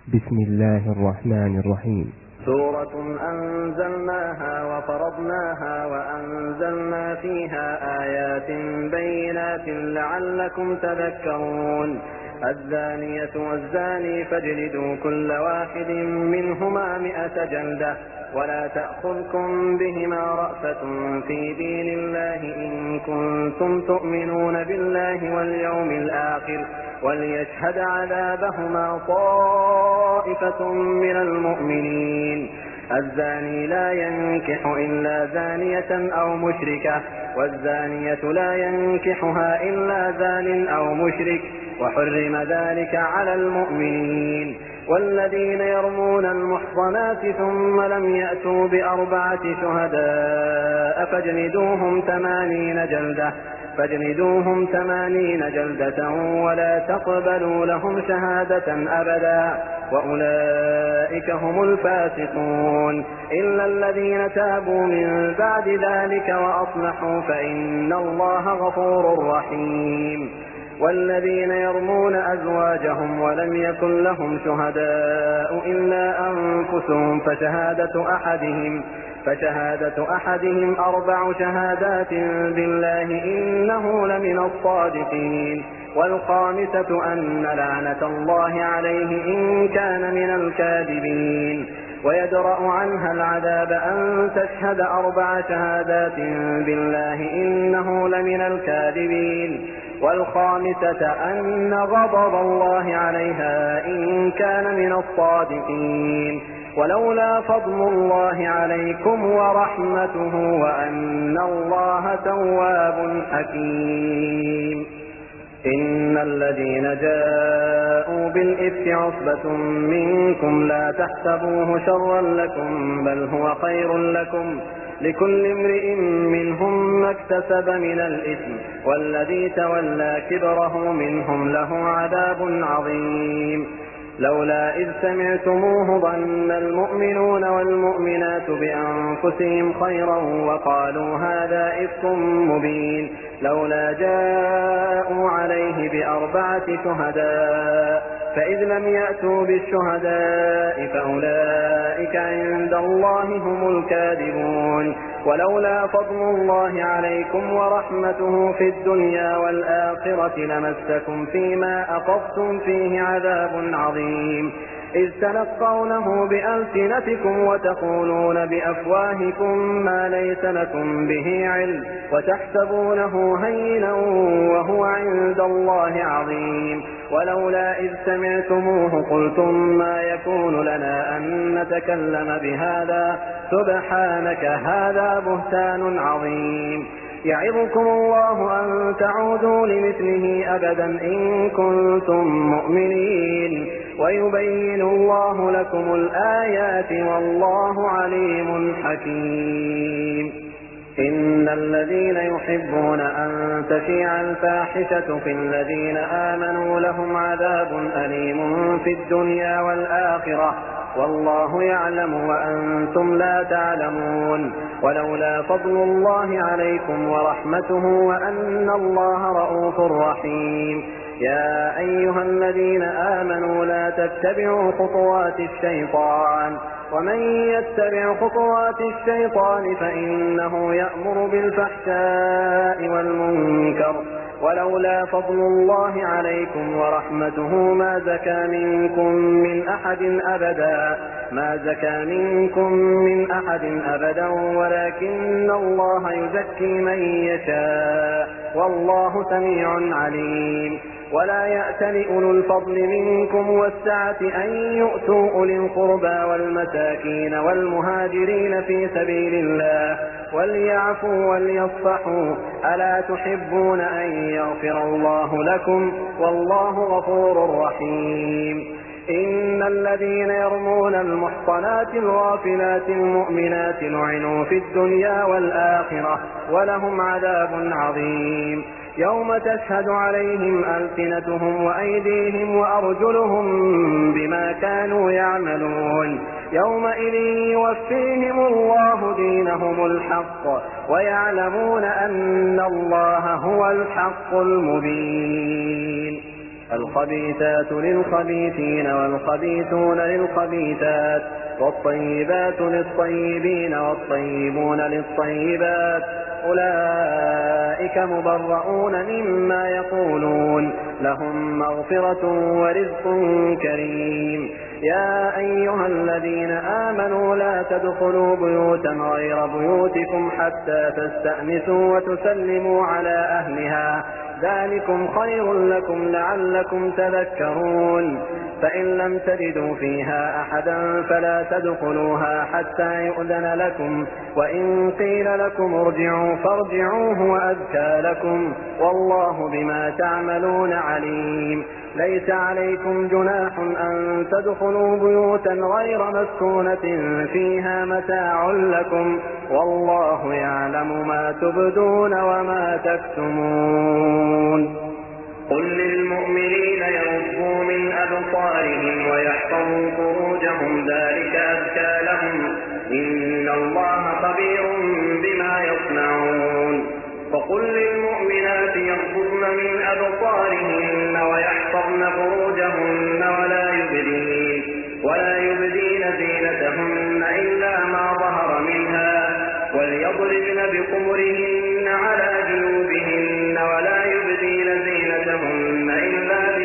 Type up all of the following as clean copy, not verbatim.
بسم الله الرحمن الرحيم. سورة أنزلناها وفرضناها وأنزلنا فيها آيات بينات لعلكم تذكرون. الزانية والزاني فاجلدوا كل واحد منهما 100 جلدة ولا تأخذكم بهما رأفة في دين الله إن كنتم تؤمنون بالله واليوم الآخر وليشهد عذابهما طائفة من المؤمنين. الزاني لا ينكح إلا زانية أو مشركة والزانية لا ينكحها إلا زان أو مشرك وحرم ذلك على المؤمنين. والذين يرمون المحصنات ثم لم يأتوا ب4 شهداء فاجلدوهم 80 جلدة ولا تقبلوا لهم شهادة أبدا وأولئك هم الفاسقون إلا الذين تابوا من بعد ذلك وأصلحوا فإن الله غفور رحيم. والذين يرمون أزواجهم ولم يكن لهم شهداء إلا أنفسهم فشهادة أحدهم 4 شهادات بالله إنه لمن الصادقين والخامسة أن لعنة الله عليه إن كان من الكاذبين ويدرأ عنها العذاب أن تشهد 4 شهادات بالله إنه لمن الكاذبين والخامسة أن غضب الله عليها إن كان من الصادقين ولولا فضل الله عليكم ورحمته وأن الله تواب حكيم. إن الذين جاءوا بالإفك عصبة منكم لا تحسبوه شرا لكم بل هو خير لكم لكل امرئ منهم ما اكتسب من الإثم والذي تولى كبره منهم له عذاب عظيم. لولا إذ سمعتموه ظن المؤمنون والمؤمنات بأنفسهم خيرا وقالوا هذا إفك مبين لولا جاءوا عليه ب4 شهداء فإذ لم يأتوا بالشهداء فأولئك عند الله هم الكاذبون. ولولا فضل الله عليكم ورحمته في الدنيا والآخرة لمسكم فيما أخذتم فيه عذاب عظيم إذ تلقونه بألسنتكم وتقولون بأفواهكم ما ليس لكم به علم وتحسبونه هينا وهو عند الله عظيم. ولولا إذ سمعتموه قلتم ما يكون لنا أن نتكلم بهذا سبحانك هذا بهتان عظيم. يعظكم الله أن تعودوا لمثله أبدا إن كنتم مؤمنين ويبين الله لكم الآيات والله عليم حكيم. إن الذين يحبون أن تشيع الفاحشة في الذين آمنوا لهم عذاب أليم في الدنيا والآخرة والله يعلم وأنتم لا تعلمون. ولولا فضل الله عليكم ورحمته وأن الله رؤوف رحيم. يا أيها الذين آمنوا لا تتبعوا خطوات الشيطان ومن يتبع خطوات الشيطان فإنه يأمر بالفحشاء والمنكر ولولا فضل الله عليكم ورحمته ما زكى منكم من أحد أبدا ولكن الله يزكي من يشاء والله سميع عليم. ولا يأتل أولو الفضل منكم والسعة أن يؤتوا أولي القربى والمساكين والمهاجرين في سبيل الله وليعفوا وليصفحوا ألا تحبون أن يغفر الله لكم والله غفور رحيم. إن الذين يرمون المحصنات الغافلات المؤمنات لعنوا في الدنيا والآخرة ولهم عذاب عظيم يوم تشهد عليهم ألسنتهم وأيديهم وأرجلهم بما كانوا يعملون يومئذ يوفيهم الله دينهم الحق ويعلمون أن الله هو الحق المبين. الخبيثات للخبيثين والخبيثون للخبيثات، والطيبات للطيبين والطيبون للطيبات، أولئك مبرؤون مما يقولون، لهم مغفرة ورزق كريم. يا أيها الذين آمنوا لا تدخلوا بيوتا غير بيوتكم حتى تستأنسوا وتسلموا على أهلها، ذلكم خير لكم لعلكم تذكرون. فإن لم تجدوا فيها أحدا فلا تدخلوها حتى يؤذن لكم، وإن قيل لكم ارجعوا فارجعوا هو أزكى لكم، والله بما تعملون عليم. ليس عليكم جناح أن تدخلوا بيوتا غير مسكونة فيها متاع لكم، والله يعلم ما تبدون وما تكتمون. قل للمؤمنين يغضوا من أبصارهم ويحفظوا فروجهم، ذلك أزكى لهم، إن الله خبير بما يصنعون. وقل للمؤمنات يغضضن من أبصارهن ويحفظن فروجهن ولا يبدين زينتهن إلا ما ظهر منها، وليضربن بخمرهن على جنوبهن، ولا يبدين زينتهن إلا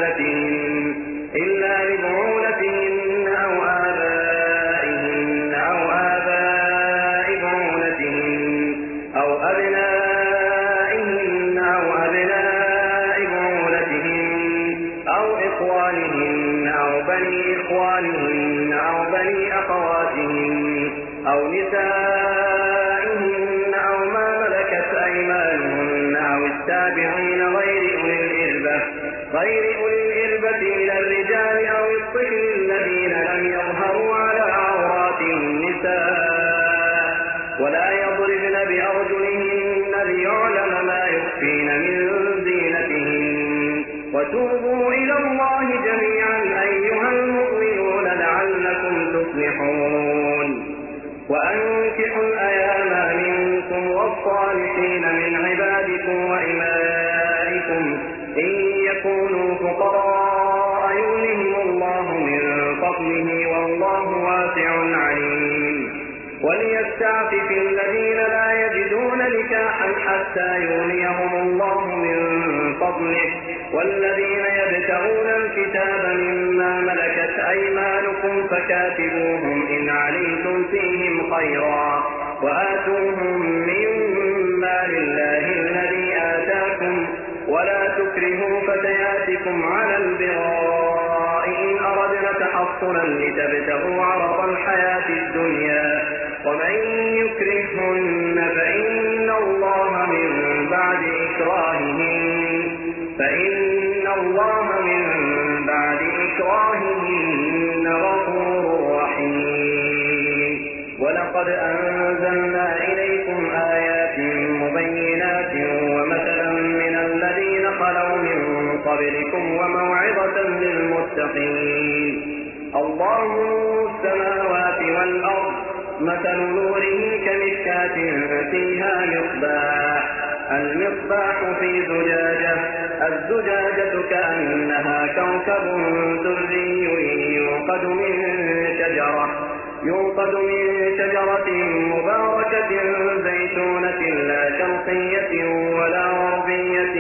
لبعولتهن أو آبائهن أو آباء بعولتهن أو أبنائهن أو أبناء بعولتهن أو إخوانهن أو بني إخوانهن أو بني أخواتهن أو نسائهن أو ما ملكت أيمانهن أو التابعين غير أولي الإربة من الرجال أو الطفل الذين لم يظهروا على عورات النساء، ولا يضربن بأرجلهن ليعلم ما يخفين من زينتهن. وتوبوا إلى الله جميعا أيها المؤمنون لعلكم تفلحون. وأنكحوا الأيام منكم والصالحين من عبادكم وإمائكم إن يكونوا فقراء يغنهم الله من فضله، والله واسع عليم. وليستعفف الذين لا يجدون نكاحا حتى يغنيهم الله من فضله، والذين يبتغون الكتاب مما ملكت أيمانكم فكاتبوهم إن علمتم فيهم خيرا، وآتوهم مما لله الذي آتاكم، ولا تكرهوا فتياتكم على البغاء إن أردنا تحصنا لتبتغوا عرض الحياة الدنيا، ومن يكرههن فإن الله من بعد إكراههن غفور رحيم. ولقد أنزلنا إليكم آيات مبينات ومثلا من الذين خلوا من قبلكم وموعظة للمتقين. الله نور السماوات والأرض، مثل نوره كمشكاة فيها المصباح في زجاجة، الزجاجة كأنها كوكب دري يوقد من شجرة مباركة زيتونة لا شرقية ولا غربية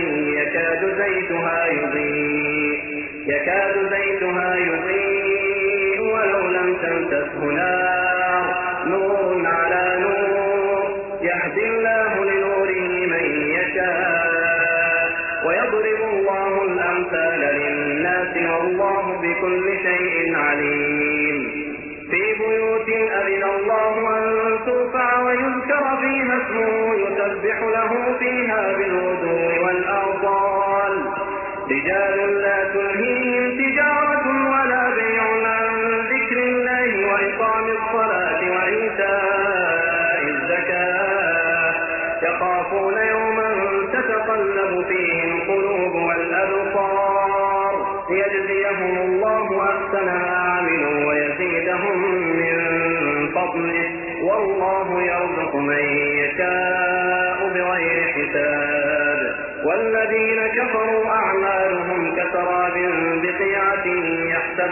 يكاد زيتها يضيء ولو لم تمسسه نار، نور على نور، يهدي الله لنوره من يشاء، ويضرب الله الأمثال للناس، والله بكل شيء عليم. في بيوت أذن الله أن ترفع ويذكر فيها اسمه يسبح له فيها بالغدو والآصال، رجال لا تلهيهم تجارة ولا بيع عن ذكر الله وإقام الصلاة وإيتاء الزكاة، يخافون يوما تتقلب فيه القلوب والأبصار، ليجزيهم الله أحسن ما عملوا ويزيدهم من فضله، والله يرزق من يشاء بغير حساب. والذين كفروا أعمالهم كسراب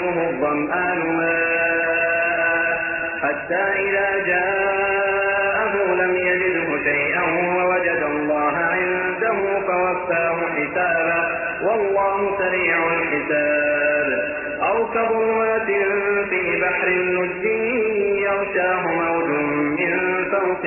يحسبه الظمآن ماء حتى إذا جاءه لم يجده شيئا ووجد الله عنده فوفاه حسابه والله سريع الحساب. أو كظلمات في بحر لج يغشاه موج من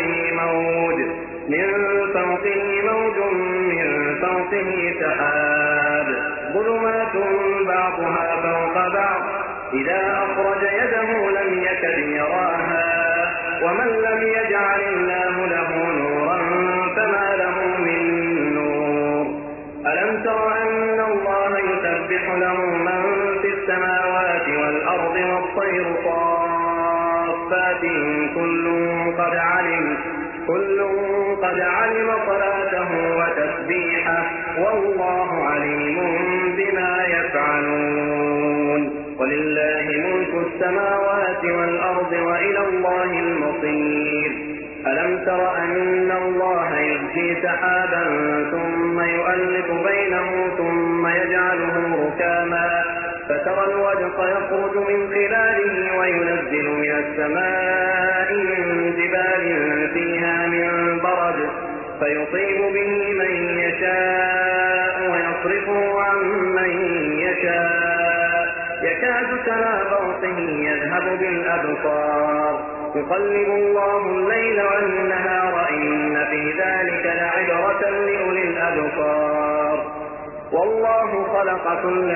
فوقه سحاب ظلمات بعضها فوق بعض إذا أخرج يده لم يكد يراها ومن لم يجعل الله له نورا فما له من نور. ألم تر أن الله يسبح له من في السماوات والأرض والطير صافات كل قد علم صلاته وتسبيحه والله عليم بما يفعلون. ولله ملك السماوات والأرض وإلى الله المصير. ألم تر أن الله يزجي سحابا ثم يؤلف بينه ثم يجعله ركاما فترى الودق يخرج من خلاله وينزل من السماء من جبال فيها من برد فيصيب به من يشاء ويصرفه عن من يشاء يكاد سنا برقه يذهب بالأبصار يقلب الله الليل والنهار إن في ذلك لعبرة لأولي الأبصار. والله خلق كل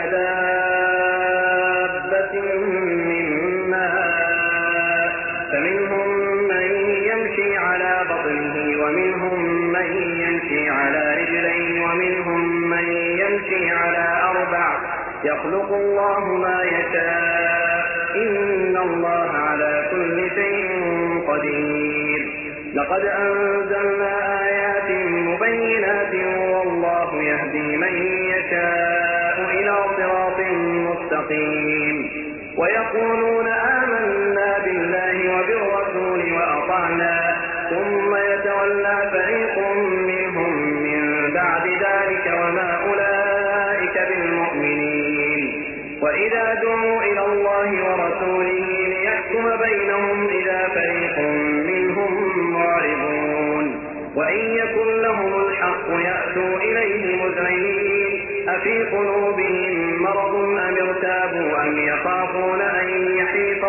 دابة من ماء فمنهم من يمشي على بطنه ومنهم من يمشي على رجلين ومنهم من يمشي على أربع يخلق الله ما يشاء إن الله على كل شيء قدير. لقد أنزلنا آيات مبينات والله يهدي من يشاء إلى صراط مستقيم. ويقولون آمنا بالله وبالرسول وأطعنا ثم يتولى فريق منهم من بعد ذلك وما أولئك بالمؤمنين. وإذا دعوا إلى الله ورسوله ليحكم بينهم إذا فريق منهم معرضون. وإن يكن لهم الحق يأتوا إليه مذعنين أفي قلوبهم مرض أم ارتابوا أم يخافون أن يحيف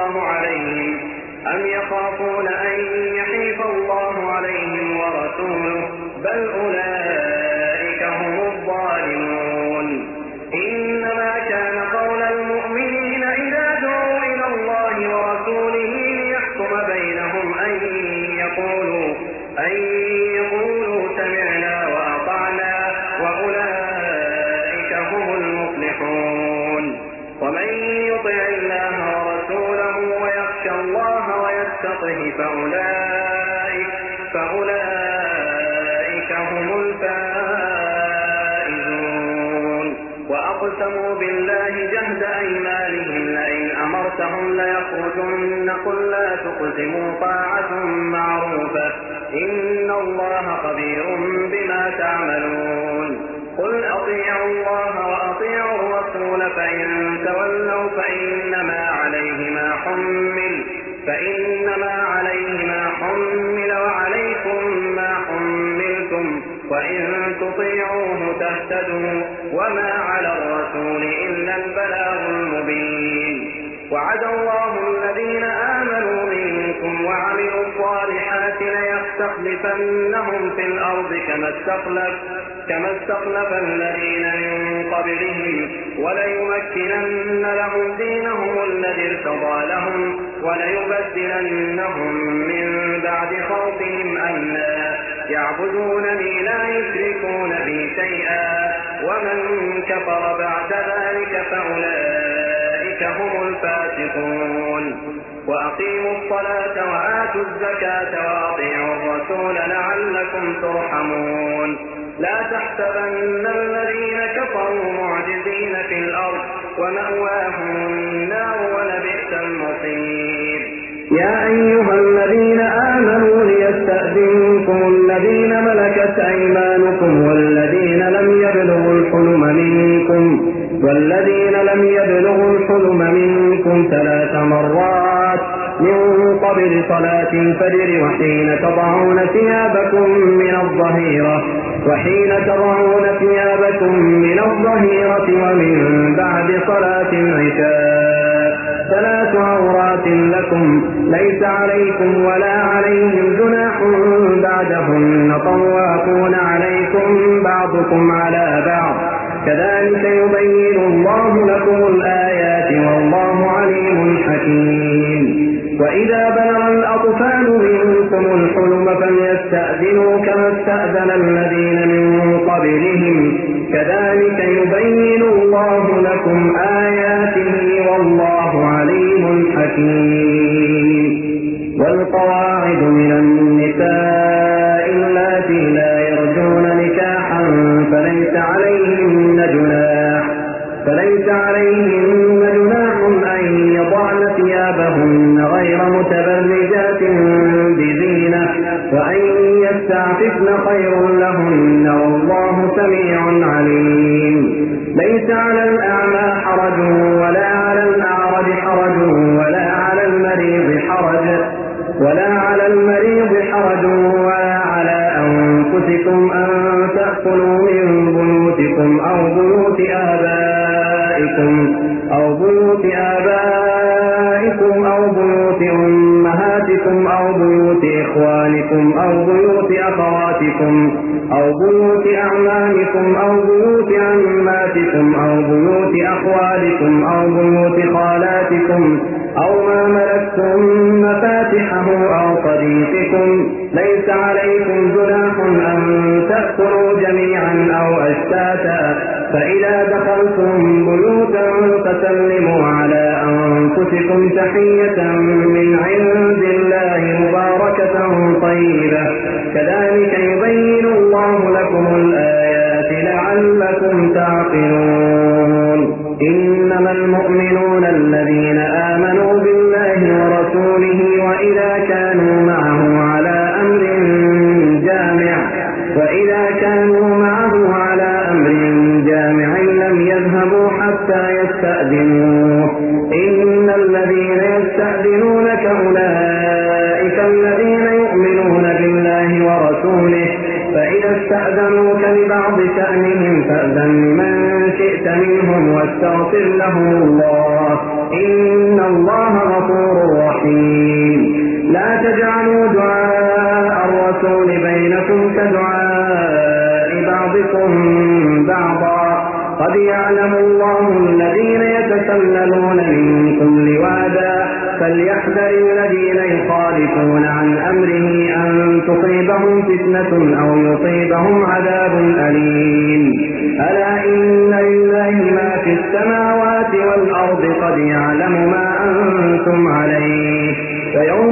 الله عليهم ورسوله بل أولئك هم الظالمون. إنما كان قول المؤمنين إذا دعوا إلى الله ورسوله ليحكم بينهم أن يقولوا سمعنا وأطعنا وأولئك هم المفلحون. ومن يطع الله ورسوله ويخشى الله ويتقه فأولئك هم الفائزون. وأقسموا بالله جهد أيمانهم لئن أمرتهم ليخرجن قل لا تقسموا طاعة معروفة إن الله خبير بما تعملون. قل أطيعوا الله وأطيعوا الرسول فإن تولوا فإنما عليه ما حمل وعليكم ما حملتم وإن تطيعوه تهتدوا وما على الرسول إلا البلاغ المبين. وعد الله الذين آمنوا منكم وعملوا الصالحات ليستخلفنهم في الأرض كما استخلف الذين من قبلهم وليمكنن لهم دينهم الذي ارتضى لهم وليبدلنهم من بعد خوفهم أمنا يعبدونني لا يشركون بي شيئا ومن كفر بعد ذلك فأولئك هم الفاسقون. وأقيموا الصلاة وآتوا الزكاة وأطيعوا الرسول لعلكم ترحمون. لا تحسبن الذين كفروا معجزين في الأرض ومأواهم النار ولبئس المصير. يا أيها الذين آمنوا ليستأذنكم الذين ملكت أيمانكم والذين لم يبلغوا الحلم منكم 3 مرات من قبل صلاة الفجر وحين تضعون ثيابكم من الظهيرة ومن بعد صلاة العشاء 3 عورات لكم ليس عليكم ولا عليهم جناح بعدهن طوافون عليكم بعضكم على بعض كذلك يبين الله لكم الآيات والله عليم حكيم. وإذا بلغ الأطفال منكم الحلم فليستأذنوا كما استأذن الذين من قبلهم كذلك يبين الله لكم آياته والله عليم حكيم. والقواعد من النساء اللاتي لا يرجون نكاحا فليس عليهن جناح أن يضعن ثيابهن غير متبرجات بزينة وأن يستعففن خير لهن والله سميع عليم. ليس على الأعمى حرج ولا على الأعرج حرج ولا على المريض حرج ولا على أنفسكم أن تأكلوا من بيوتكم أو بيوت آبائكم أو بيوت أمهاتكم أو بيوت إخوانكم أو بيوت أخواتكم أو بيوت أعمامكم أو بيوت عماتكم أو بيوت أخوالكم أو بيوت خالاتكم أو ما ملكتم مفاتحه أو صديقكم ليس عليكم جناح أن تأكلوا جميعا أو أشتاتا فإذا دخلتم بيوتا فسلموا على أنفسكم تحية من عند الله مباركة طيبة كذلك يبين الله لكم الآيات لعلكم تعقلون. إنما المؤمنون الذين آمنوا بالله ورسوله وإذا كانوا معه على أمر جامع لم يذهبوا حتى يستأذنوه. إن الذين يستأذنونك أولئك الذين يؤمنون بالله ورسوله فإذا استأذنوك لبعض شأنهم فأذن من شئت منهم واستغفر لهم الله إن الله غفور رحيم. لا تجعلوا دعاء الرسول بينكم كدعاء بعضكم بعضا قد يعلم الله الذين يتسللون منكم لواذا فليحذر الذين يخالفون عن أمره أن تصيبهم فتنة أو يصيبهم عذاب أليم. ألا إن لله ما في السماوات والأرض قد يعلم ما أنتم عليه ويوم